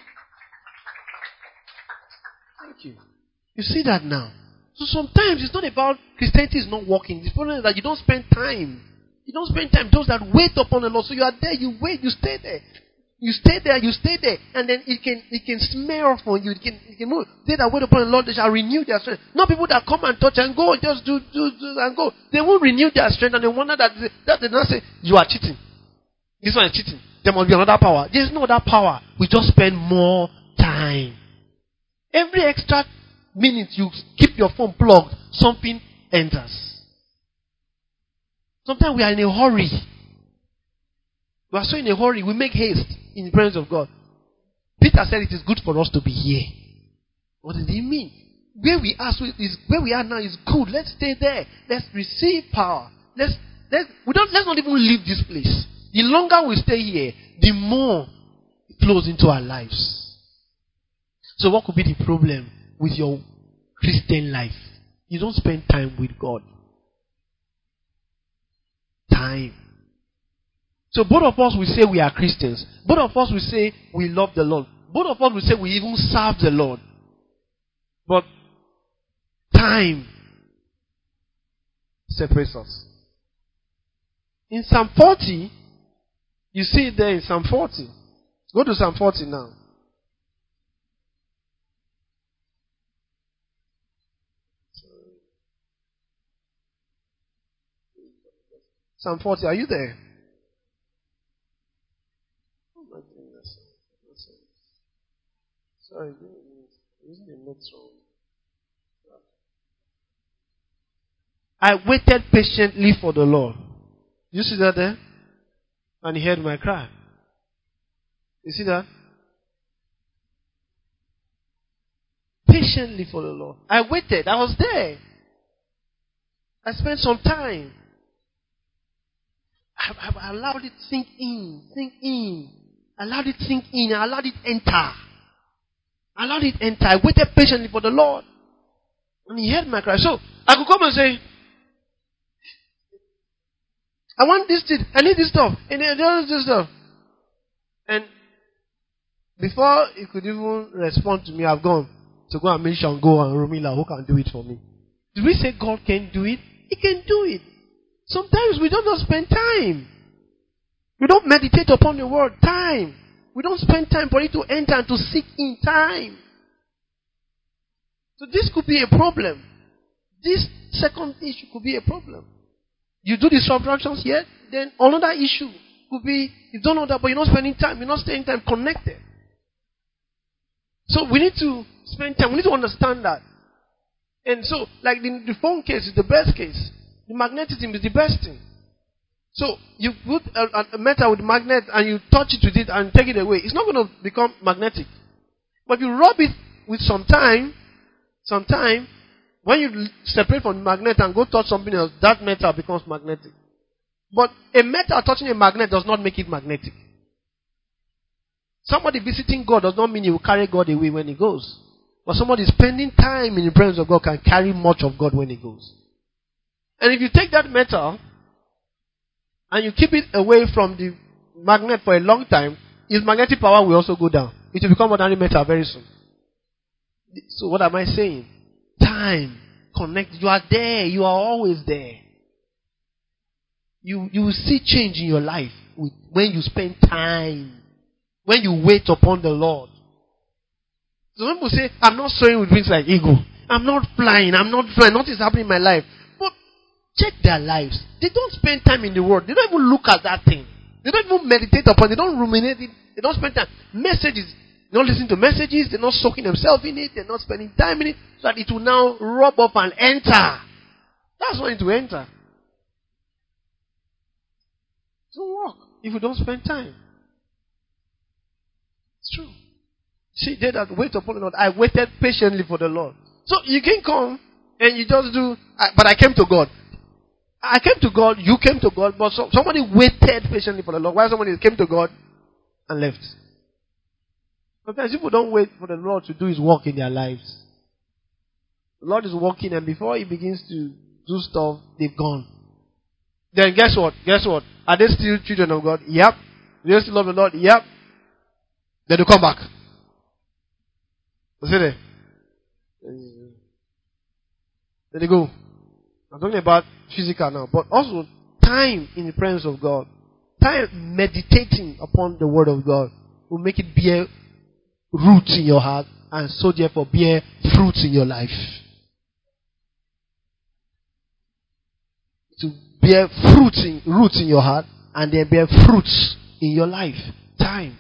Thank you. You see that now? So sometimes it's not about Christianity is not working. The problem is that you don't spend time. You don't spend time. Those that wait upon the Lord. So you are there, you wait, you stay there. You stay there, you stay there. And then it can it can smell from you. It can, it can move. They that wait upon the Lord, they shall renew their strength. Not people that come and touch and go, just do, do, do and go. They won't renew their strength and they wonder that they, that they not say, you are cheating. This one is cheating. There must be another power. There is no other power. We just spend more time. Every extra minute you keep your phone plugged, something enters. Sometimes we are in a hurry. We are so in a hurry, we make haste in the presence of God. Peter said it is good for us to be here. What does he mean? Where we are, so is where we are now is good. Let's stay there. Let's receive power. Let's let's we don't let's not even leave this place. The longer we stay here, the more it flows into our lives. So what could be the problem with your Christian life? You don't spend time with God. Time. So both of us will say we are Christians. Both of us will say we love the Lord. Both of us will say we even serve the Lord. But time separates us. In Psalm forty, you see it there in Psalm forty. Go to Psalm forty now. Psalm forty, are you there? Oh my goodness. Sorry, using the notes wrong. I waited patiently for the Lord. You see that there? And he heard my cry. You see that? Patiently for the Lord. I waited. I was there. I spent some time. I, I allowed it to sink in. Sink in. I allowed it to sink in. I allowed it to enter. I allowed it to enter. I waited patiently for the Lord. And he heard my cry. So, I could come and say, I want this thing. I need this stuff. And then there this stuff. And before he could even respond to me, I've gone to go and meet Shango and Romila who can do it for me. Did we say God can do it? He can do it. Sometimes we don't just spend time. We don't meditate upon the word. Time. We don't spend time for it to enter and to seek in time. So this could be a problem. This second issue could be a problem. You do the subtractions here, then another issue could be you don't know that, but you're not spending time, you're not staying time connected. So we need to spend time, we need to understand that. And so, like the, the phone case is the best case. The magnetism is the best thing. So you put a, a metal with a magnet and you touch it with it and take it away. It's not going to become magnetic. But if you rub it with some time, some time, when you separate from the magnet and go touch something else, that metal becomes magnetic. But a metal touching a magnet does not make it magnetic. Somebody visiting God does not mean he will carry God away when he goes. But somebody spending time in the presence of God can carry much of God when he goes. And if you take that metal and you keep it away from the magnet for a long time, its magnetic power will also go down. It will become ordinary metal very soon. So what am I saying? Time. Connect. You are there. You are always there. You, you will see change in your life with, when you spend time. When you wait upon the Lord. Some people say, I'm not soaring with wings like eagle. I'm not flying. I'm not flying. Nothing is happening in my life. But check their lives. They don't spend time in the word. They don't even look at that thing. They don't even meditate upon it. They don't ruminate it. They don't spend time. Messages. They're not listening to messages. They're not soaking themselves in it. They're not spending time in it. So that it will now rub up and enter. That's when it will enter. It will work. if you don't spend time. It's true. See, they that wait upon the Lord, I waited patiently for the Lord. So you can come and you just do, but I came to God. I came to God, you came to God, but so, somebody waited patiently for the Lord. While somebody came to God and left. Sometimes people don't wait for the Lord to do His work in their lives. The Lord is working, and before He begins to do stuff, they've gone. Then guess what? Guess what? Are they still children of God? Yep. Do they still love the Lord? Yep. Then they come back. See there? There they go. I'm talking about physical now, but also time in the presence of God. Time meditating upon the Word of God will make it bear roots in your heart, and so therefore bear fruits in your life. To bear fruits in, roots in your heart, and then bear fruits in your life. Time.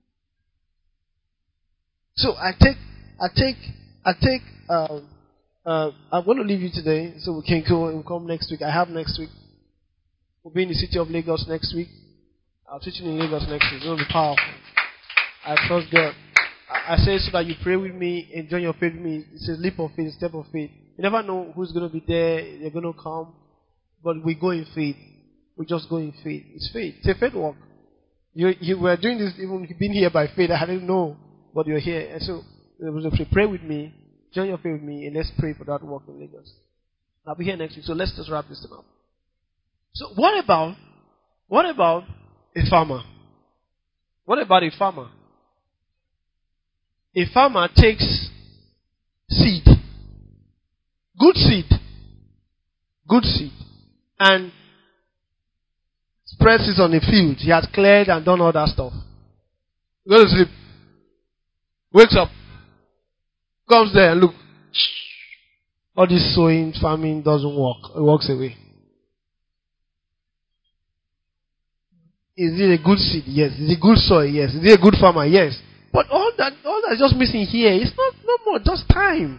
So I take, I take, I take, uh, uh, I'm going to leave you today so we can go and come next week. I have next week. We'll be in the city of Lagos next week. I'll teach you in Lagos next week. It's going to be powerful. I trust God. I, I say so that you pray with me and join your faith with me. It's a leap of faith, a step of faith. You never know who's going to be there. They're going to come. But we go in faith. We just go in faith. It's faith. It's a faith walk. You, you were doing this even being here by faith. I didn't know, but you're here. And so, pray with me. Join your faith with me, and let's pray for that work in Lagos. I'll be here next week, so let's just wrap this thing up. So, what about, what about a farmer? What about a farmer? A farmer takes seed, good seed, good seed, and spreads it on the field. He has cleared and done all that stuff. Go to sleep. Wakes up. Comes there and look. All this sowing, farming doesn't work. It walks away. Is it a good seed? Yes. Is it good soil? Yes. Is it a good farmer? Yes. But all that, all that's just missing here is not no more, just time.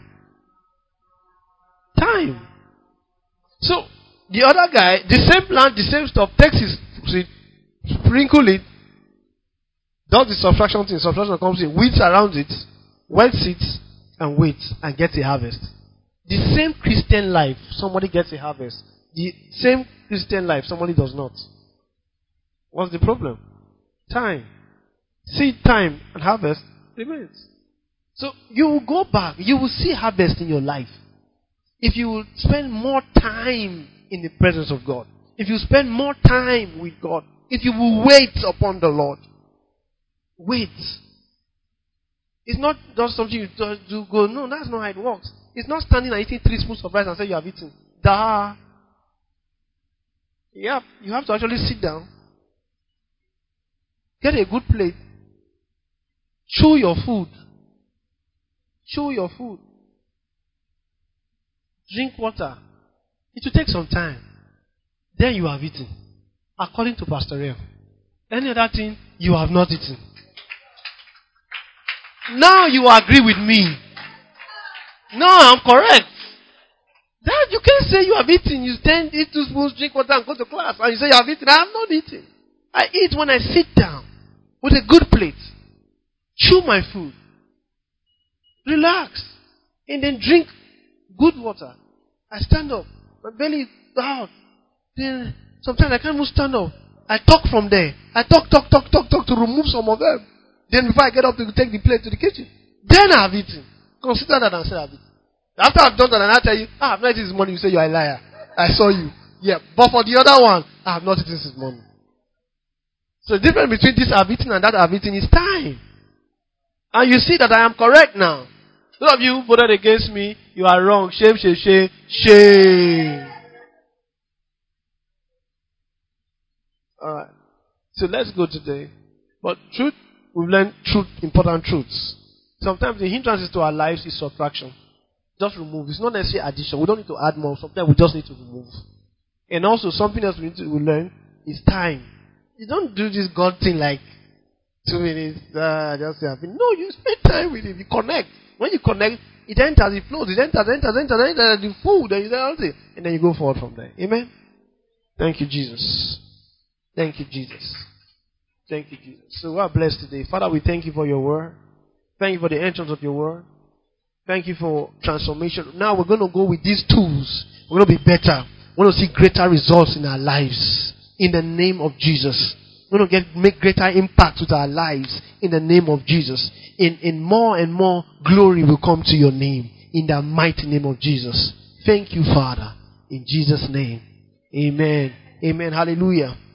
Time. So the other guy, the same plant, the same stuff, takes his seed, sprinkle it, does the subtraction thing, subtraction comes in, weeds around it, wets it, and waits and gets a harvest. The same Christian life, somebody gets a harvest. The same Christian life, somebody does not. What's the problem? Time. Seed time and harvest remains. So you will go back, you will see harvest in your life. If you will spend more time in the presence of God. If you spend more time with God. If you will wait upon the Lord. Wait. It's not just something you just do go, no, that's not how it works. It's not standing and eating three spoons of rice and say you have eaten. Duh. Yeah, you have to actually sit down. Get a good plate. Chew your food. Chew your food. Drink water. It will take some time. Then you have eaten. According to Pastor Rev. Any other thing, you have not eaten. Now you agree with me. No, I'm correct. That you can't say you have eaten. You stand, eat two spoons, drink water, and go to class. And you say you have eaten. I have not eaten. I eat when I sit down with a good plate. Chew my food. Relax. And then drink good water. I stand up. My belly is out. Then sometimes I can't even stand up. I talk from there. I talk, talk, talk, talk, talk to remove some of them. Then before I get up to take the plate to the kitchen. Then I have eaten. Consider that and say I have eaten. After I've done that and I tell you, ah, I've not eaten this morning, you say you're a liar. I saw you. Yeah. But for the other one, I have not eaten this morning. So the difference between this I've eaten and that I've eaten is time. And you see that I am correct now. Those of you who voted against me, you are wrong. Shame, shame, shame, shame. Alright. So let's go today. But truth, we've learned truth, important truths. Sometimes the hindrances to our lives is subtraction. Just remove. It's not necessarily addition. We don't need to add more. Sometimes we just need to remove. And also something else we need to learn is time. You don't do this God thing like two minutes, uh, just say happy. No, you spend time with Him. You connect. When you connect, it enters, it flows, it enters, enters, enters, enters, the food, and you say, and then you go forward from there. Amen? Thank you, Jesus. Thank you, Jesus. Thank you, Jesus. So we are blessed today. Father, we thank you for your word. Thank you for the entrance of your word. Thank you for transformation. Now we're going to go with these tools. We're going to be better. We're going to see greater results in our lives. In the name of Jesus. We're going to get, make greater impact with our lives. In the name of Jesus. In, in more and more glory will come to your name. In the mighty name of Jesus. Thank you, Father. In Jesus' name. Amen. Amen. Hallelujah.